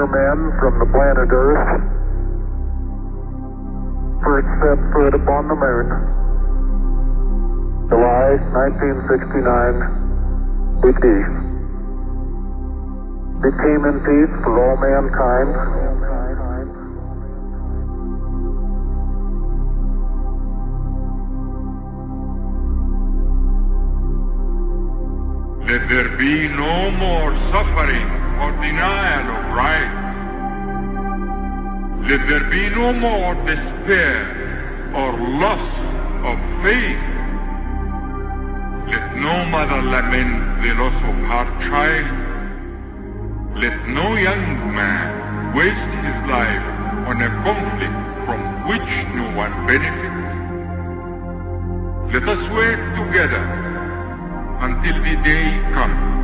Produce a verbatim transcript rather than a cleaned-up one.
pioneer man from the planet Earth first set foot upon the moon. July nineteen sixty-nine, A D. It came in peace for all mankind. Let there be no more suffering or denial of rights. Let there be no more despair or loss of faith. Let no mother lament the loss of her child. Let no young man waste his life on a conflict from which no one benefits. Let us work together until the day comes